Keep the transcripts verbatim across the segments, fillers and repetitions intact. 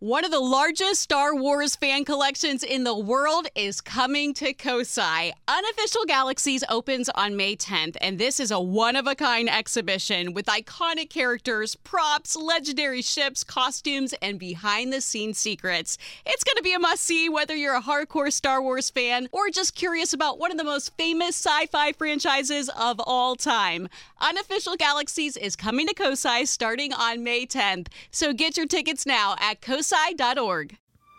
One of the largest Star Wars fan collections in the world is coming to Kosai. Unofficial Galaxies opens on May tenth, and this is a one-of-a-kind exhibition with iconic characters, props, legendary ships, costumes, and behind-the-scenes secrets. It's going to be a must-see whether you're a hardcore Star Wars fan or just curious about one of the most famous sci-fi franchises of all time. Unofficial Galaxies is coming to Kosai starting on May tenth, so get your tickets now at kosai dot org.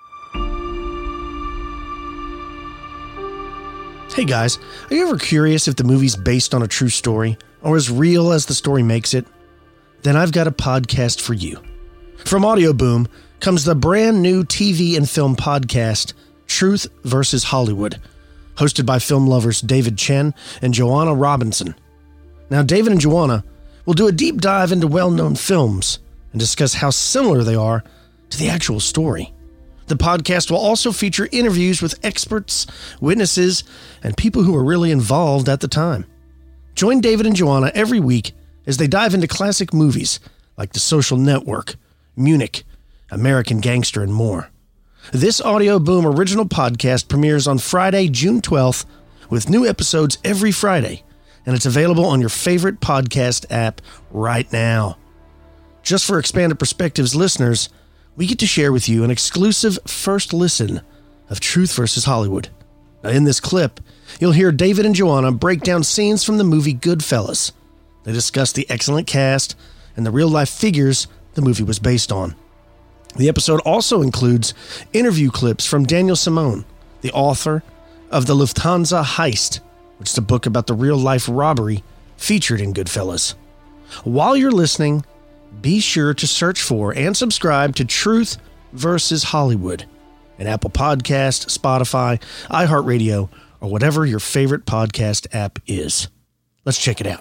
Hey guys, are you ever curious if the movie's based on a true story or as real as the story makes it? Then I've got a podcast for you. From Audio Boom comes the brand new T V and film podcast, Truth versus Hollywood, hosted by film lovers David Chen and Joanna Robinson. Now, David and Joanna will do a deep dive into well-known films and discuss how similar they are to the actual story. The podcast will also feature interviews with experts, witnesses, and people who were really involved at the time. Join David and Joanna every week as they dive into classic movies like The Social Network, Munich, American Gangster, and more. This Audio Boom original podcast premieres on Friday, June twelfth, with new episodes every Friday, and it's available on your favorite podcast app right now. Just for Expanded Perspectives listeners, we get to share with you an exclusive first listen of Truth versus Hollywood. Now, in this clip, you'll hear David and Joanna break down scenes from the movie Goodfellas. They discuss the excellent cast and the real-life figures the movie was based on. The episode also includes interview clips from Daniel Simone, the author of The Lufthansa Heist, which is a book about the real-life robbery featured in Goodfellas. While you're listening, be sure to search for and subscribe to Truth versus Hollywood in Apple Podcast, Spotify, iHeartRadio, or whatever your favorite podcast app is. Let's check it out.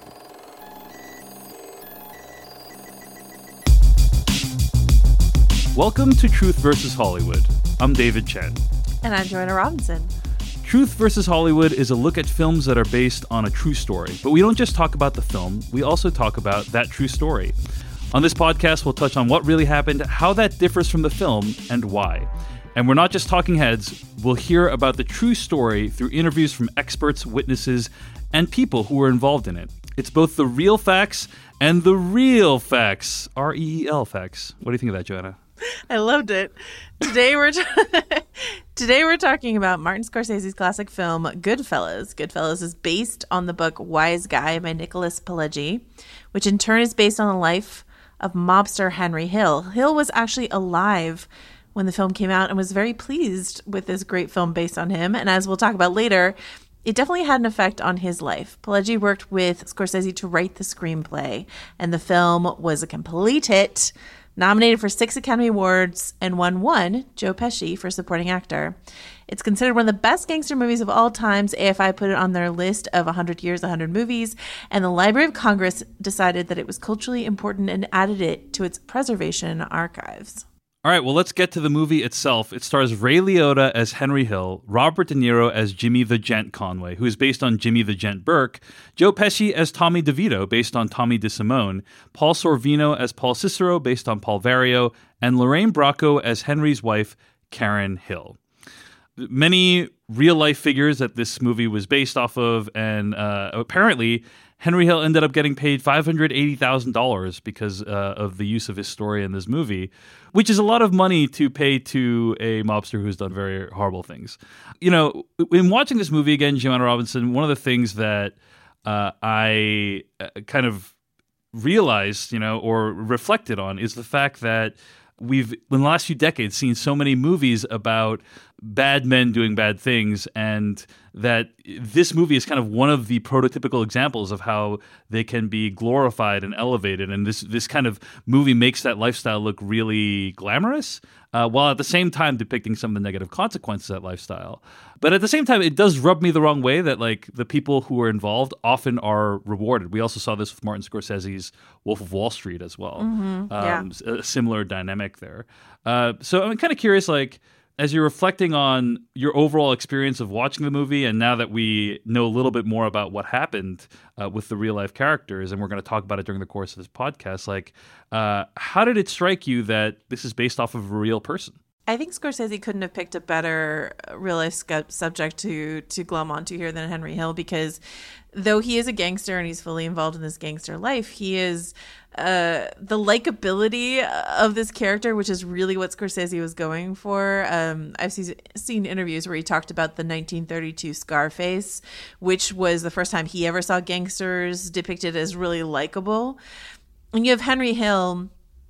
Welcome to Truth versus Hollywood. I'm David Chen. And I'm Joanna Robinson. Truth versus Hollywood is a look at films that are based on a true story. But we don't just talk about the film, we also talk about that true story. On this podcast, we'll touch on what really happened, how that differs from the film, and why. And we're not just talking heads, we'll hear about the true story through interviews from experts, witnesses, and people who were involved in it. It's both the real facts and the real facts. R E E L facts. What do you think of that, Joanna? I loved it. Today we're t- today we're talking about Martin Scorsese's classic film Goodfellas. Goodfellas is based on the book Wise Guy by Nicholas Pileggi, which in turn is based on the life of mobster Henry Hill. Hill was actually alive when the film came out and was very pleased with this great film based on him. And as we'll talk about later, it definitely had an effect on his life. Pileggi worked with Scorsese to write the screenplay, and the film was a complete hit, nominated for six Academy Awards, and won one, Joe Pesci, for supporting actor. It's considered one of the best gangster movies of all times. A F I put it on their list of one hundred years, one hundred movies, and the Library of Congress decided that it was culturally important and added it to its preservation archives. All right, well, let's get to the movie itself. It stars Ray Liotta as Henry Hill, Robert De Niro as Jimmy the Gent Conway, who is based on Jimmy the Gent Burke, Joe Pesci as Tommy DeVito, based on Tommy DeSimone, Paul Sorvino as Paul Cicero, based on Paul Vario, and Lorraine Bracco as Henry's wife, Karen Hill. Many real-life figures that this movie was based off of, and uh, apparently Henry Hill ended up getting paid five hundred eighty thousand dollars because uh, of the use of his story in this movie, which is a lot of money to pay to a mobster who's done very horrible things. You know, in watching this movie again, Joanna Robinson, one of the things that uh, I kind of realized, you know, or reflected on is the fact that we've, in the last few decades, seen so many movies about bad men doing bad things, and that this movie is kind of one of the prototypical examples of how they can be glorified and elevated. And this this kind of movie makes that lifestyle look really glamorous, uh, while at the same time depicting some of the negative consequences of that lifestyle. But at the same time, it does rub me the wrong way that like the people who are involved often are rewarded. We also saw this with Martin Scorsese's Wolf of Wall Street as well. Mm-hmm. Yeah. Um, a similar dynamic there. Uh, so I'm kind of curious, like, as you're reflecting on your overall experience of watching the movie, and now that we know a little bit more about what happened uh, with the real life characters, and we're going to talk about it during the course of this podcast, like, uh, how did it strike you that this is based off of a real person? I think Scorsese couldn't have picked a better real life scu- subject to to glom onto here than Henry Hill, because though he is a gangster and he's fully involved in this gangster life, he is uh, the likability of this character, which is really what Scorsese was going for. Um, I've seen, seen interviews where he talked about the nineteen thirty-two Scarface, which was the first time he ever saw gangsters depicted as really likable. And you have Henry Hill,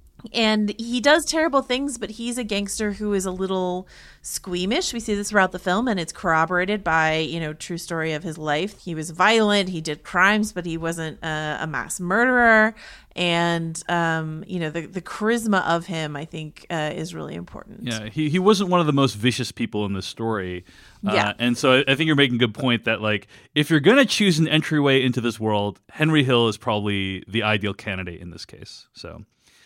and he does terrible things, but he's a gangster who is a little squeamish. We see this throughout the film, and it's corroborated by, you know, true story of his life. He was violent, he did crimes, but he wasn't a, a mass murderer. And, um, you know, the, the charisma of him, I think, uh, is really important. Yeah, he, he wasn't one of the most vicious people in this story. Uh, yeah. And so I, I think you're making a good point that, like, if you're going to choose an entryway into this world, Henry Hill is probably the ideal candidate in this case. So...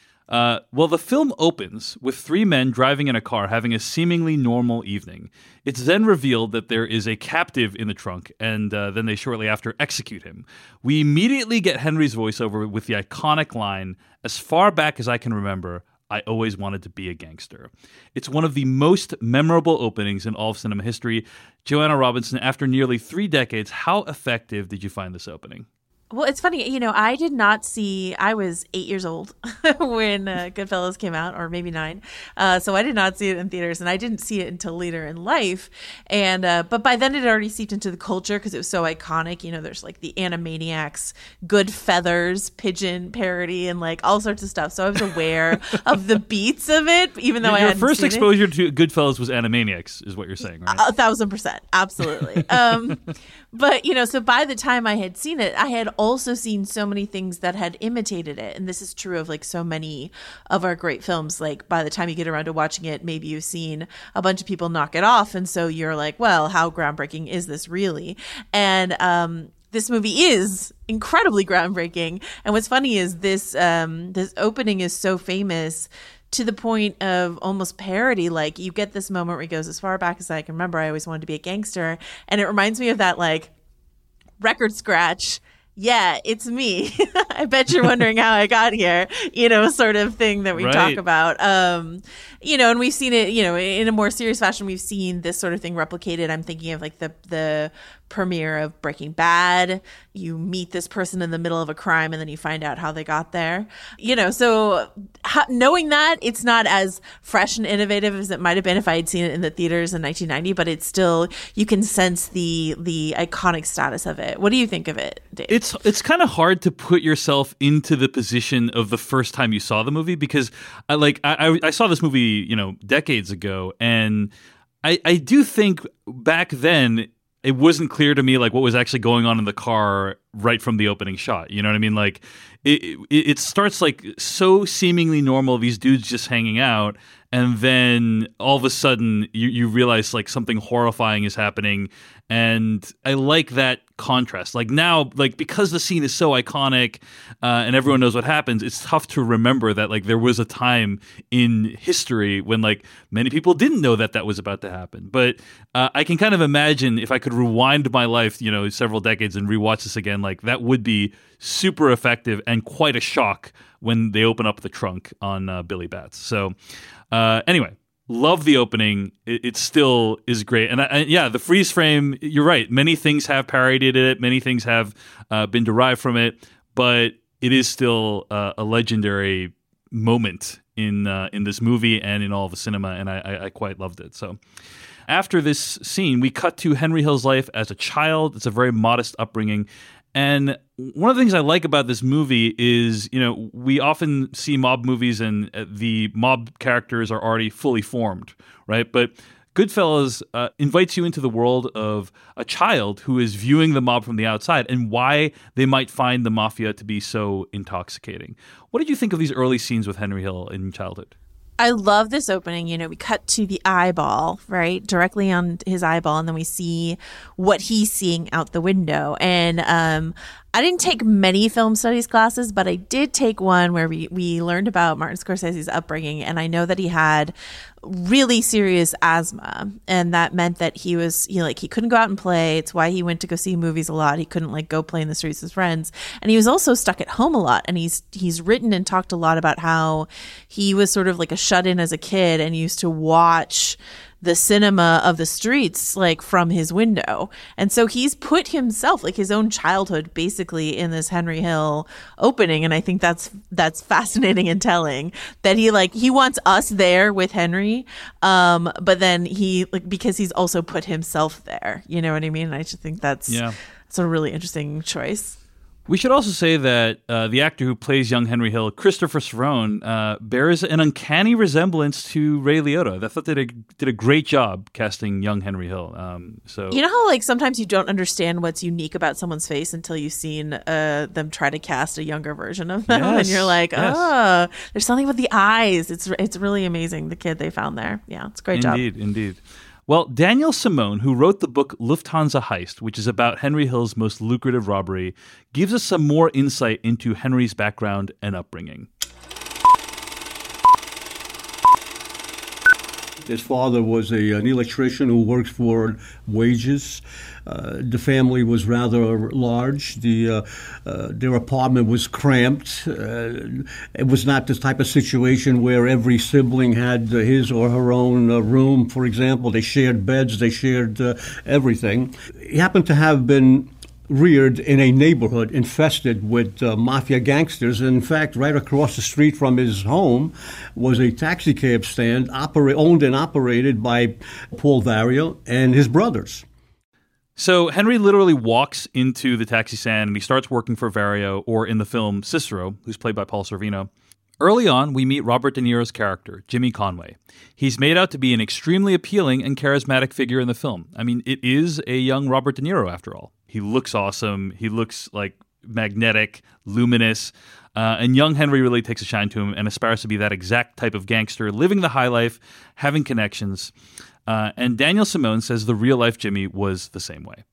Uh, well, the film opens with three men driving in a car having a seemingly normal evening. It's then revealed that there is a captive in the trunk, and uh, then they shortly after execute him. We immediately get Henry's voiceover with the iconic line, "As far back as I can remember, I always wanted to be a gangster." It's one of the most memorable openings in all of cinema history. Joanna Robinson, after nearly three decades, how effective did you find this opening? Well, it's funny, you know, I did not see, I was eight years old when uh, Goodfellas came out, or maybe nine. Uh, so I did not see it in theaters, and I didn't see it until later in life. And, uh, but by then it had already seeped into the culture because it was so iconic. You know, there's like the Animaniacs, Good Feathers, Pigeon parody, and like all sorts of stuff. So I was aware of the beats of it, even though your, I hadn't Your first seen exposure it. to Goodfellas was Animaniacs, is what you're saying, right? A thousand percent. Absolutely. um, but, you know, so by the time I had seen it, I had also seen so many things that had imitated it. And this is true of like so many of our great films. Like by the time you get around to watching it, maybe you've seen a bunch of people knock it off. And so you're like, well, how groundbreaking is this really? And um, this movie is incredibly groundbreaking. And what's funny is this um, this opening is so famous to the point of almost parody. Like you get this moment where he goes, "As far back as I can remember, I always wanted to be a gangster." And it reminds me of that like record scratch. Yeah, it's me. I bet you're wondering how I got here, you know, sort of thing that we right. talk about. Um, you know, and we've seen it, you know, in a more serious fashion, we've seen this sort of thing replicated. I'm thinking of like the the premiere of Breaking Bad. You meet this person in the middle of a crime and then you find out how they got there. You know, so how, knowing that, it's not as fresh and innovative as it might have been if I had seen it in the theaters in nineteen ninety, but it's still, you can sense the the iconic status of it. What do you think of it, Dave? It's it's kind of hard to put yourself into the position of the first time you saw the movie, because I like I, I saw this movie, you know, decades ago, and I, I do think back then it wasn't clear to me like what was actually going on in the car right from the opening shot. You know what I mean? Like it, it, it starts like so seemingly normal, these dudes just hanging out, and then all of a sudden you, you realize like something horrifying is happening. And I like that contrast. Like now, like because the scene is so iconic uh, and everyone knows what happens, it's tough to remember that like there was a time in history when like many people didn't know that that was about to happen. But uh, I can kind of imagine if I could rewind my life, you know, several decades and rewatch this again, like that would be super effective and quite a shock when they open up the trunk on uh, Billy Batts. So uh, anyway. Love the opening. It, it still is great. And, I, and yeah, the freeze frame, you're right. Many things have parodied it. Many things have uh, been derived from it. But it is still uh, a legendary moment in uh, in this movie and in all of the cinema. And I, I, I quite loved it. So after this scene, we cut to Henry Hill's life as a child. It's a very modest upbringing. And one of the things I like about this movie is, you know, we often see mob movies and the mob characters are already fully formed, right? But Goodfellas uh, invites you into the world of a child who is viewing the mob from the outside and why they might find the mafia to be so intoxicating. What did you think of these early scenes with Henry Hill in childhood? I love this opening. You know, we cut to the eyeball, right? Directly on his eyeball. And then we see what he's seeing out the window. And um, I didn't take many film studies classes, but I did take one where we, we learned about Martin Scorsese's upbringing. And I know that he had really serious asthma. And that meant that he was, you know, like he couldn't go out and play. It's why he went to go see movies a lot. He couldn't like go play in the streets with friends. And he was also stuck at home a lot. And he's, he's written and talked a lot about how he was sort of like a shut-in as a kid and used to watch the cinema of the streets, like from his window. And so he's put himself, like his own childhood, basically in this Henry Hill opening. And I think that's, that's fascinating and telling that he like, he wants us there with Henry. Um, but then he like, because he's also put himself there, you know what I mean? And I just think that's, yeah. that's a really interesting choice. We should also say that uh, the actor who plays young Henry Hill, Christopher Serrone, uh, bears an uncanny resemblance to Ray Liotta. I thought they did a, did a great job casting young Henry Hill. Um, so you know how like sometimes you don't understand what's unique about someone's face until you've seen uh, them try to cast a younger version of them, yes, and you're like, yes. oh, there's something with the eyes. It's it's really amazing. The kid they found there, yeah, it's a great job. Indeed, indeed. Well, Daniel Simone, who wrote the book Lufthansa Heist, which is about Henry Hill's most lucrative robbery, gives us some more insight into Henry's background and upbringing. His father was a, an electrician who worked for wages. Uh, the family was rather large. The uh, uh, their apartment was cramped. Uh, it was not this type of situation where every sibling had uh, his or her own uh, room, for example. They shared beds. They shared uh, everything. He happened to have been reared in a neighborhood infested with uh, mafia gangsters. And in fact, right across the street from his home was a taxi cab stand opera- owned and operated by Paul Vario and his brothers. So Henry literally walks into the taxi stand and he starts working for Vario, or in the film Cicero, who's played by Paul Sorvino. Early on, we meet Robert De Niro's character, Jimmy Conway. He's made out to be an extremely appealing and charismatic figure in the film. I mean, it is a young Robert De Niro, after all. He looks awesome. He looks like magnetic, luminous. Uh, and young Henry really takes a shine to him and aspires to be that exact type of gangster, living the high life, having connections. Uh, and Daniel Simone says the real-life Jimmy was the same way.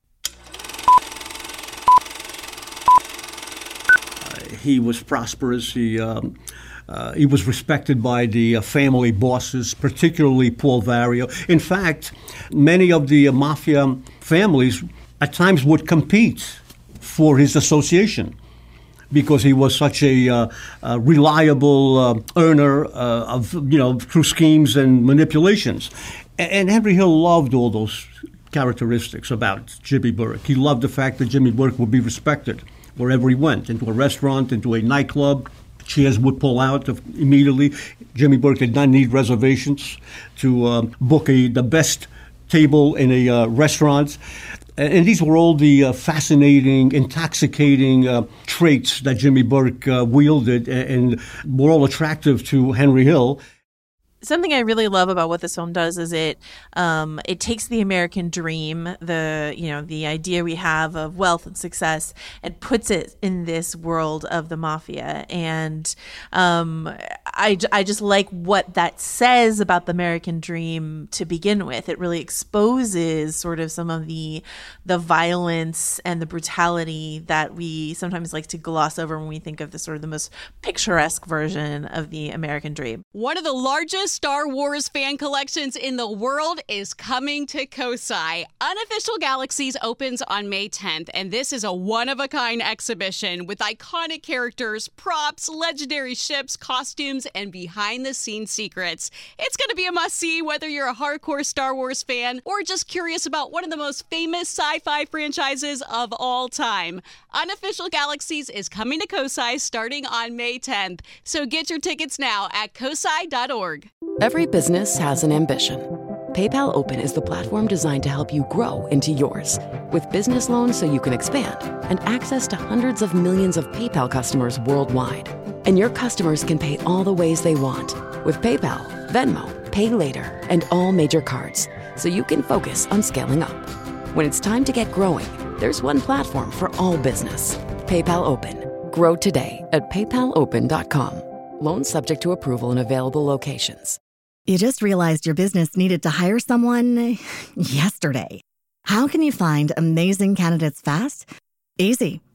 Uh, he was prosperous. He... Um Uh, he was respected by the uh, family bosses, particularly Paul Vario. In fact, many of the uh, mafia families at times would compete for his association because he was such a, uh, a reliable uh, earner uh, of, you know, through schemes and manipulations. And, and Henry Hill loved all those characteristics about Jimmy Burke. He loved the fact that Jimmy Burke would be respected wherever he went, into a restaurant, into a nightclub. Chairs would pull out immediately. Jimmy Burke did not need reservations to uh, book a, the best table in a uh, restaurant. And, and these were all the uh, fascinating, intoxicating uh, traits that Jimmy Burke uh, wielded and, and were all attractive to Henry Hill. Something I really love about what this film does is it um, it takes the American dream, the you know the idea we have of wealth and success, and puts it in this world of the mafia. And um, I, I just like what that says about the American dream to begin with. It really exposes sort of some of the the violence and the brutality that we sometimes like to gloss over when we think of the sort of the most picturesque version of the American dream. One of the largest Star Wars fan collections in the world is coming to Kosai. Unofficial Galaxies opens on May tenth, and this is a one-of-a-kind exhibition with iconic characters, props, legendary ships, costumes, and behind-the-scenes secrets. It's going to be a must-see whether you're a hardcore Star Wars fan or just curious about one of the most famous sci-fi franchises of all time. Unofficial Galaxies is coming to Kosai starting on May tenth, so get your tickets now at kosai dot org. Every business has an ambition. PayPal Open is the platform designed to help you grow into yours. With business loans so you can expand and access to hundreds of millions of PayPal customers worldwide. And your customers can pay all the ways they want with PayPal, Venmo, Pay Later, and all major cards, so you can focus on scaling up. When it's time to get growing, there's one platform for all business. PayPal Open. Grow today at paypal open dot com. Loans subject to approval in available locations. You just realized your business needed to hire someone yesterday. How can you find amazing candidates fast? Easy.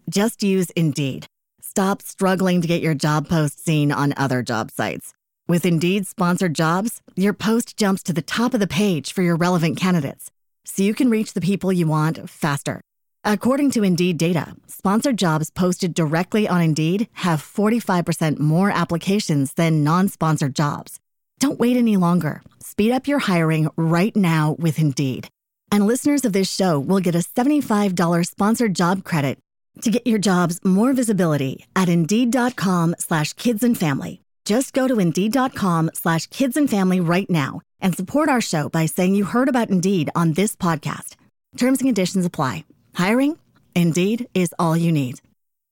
Just use Indeed. Stop struggling to get your job post seen on other job sites. With Indeed sponsored jobs, your post jumps to the top of the page for your relevant candidates, so you can reach the people you want faster. According to Indeed data, sponsored jobs posted directly on Indeed have forty-five percent more applications than non-sponsored jobs. Don't wait any longer. Speed up your hiring right now with Indeed. And listeners of this show will get a seventy-five dollars sponsored job credit to get your jobs more visibility at Indeed.com slash kids and family. Just go to Indeed.com slash kids and family right now and support our show by saying you heard about Indeed on this podcast. Terms and conditions apply. Hiring? Indeed is all you need.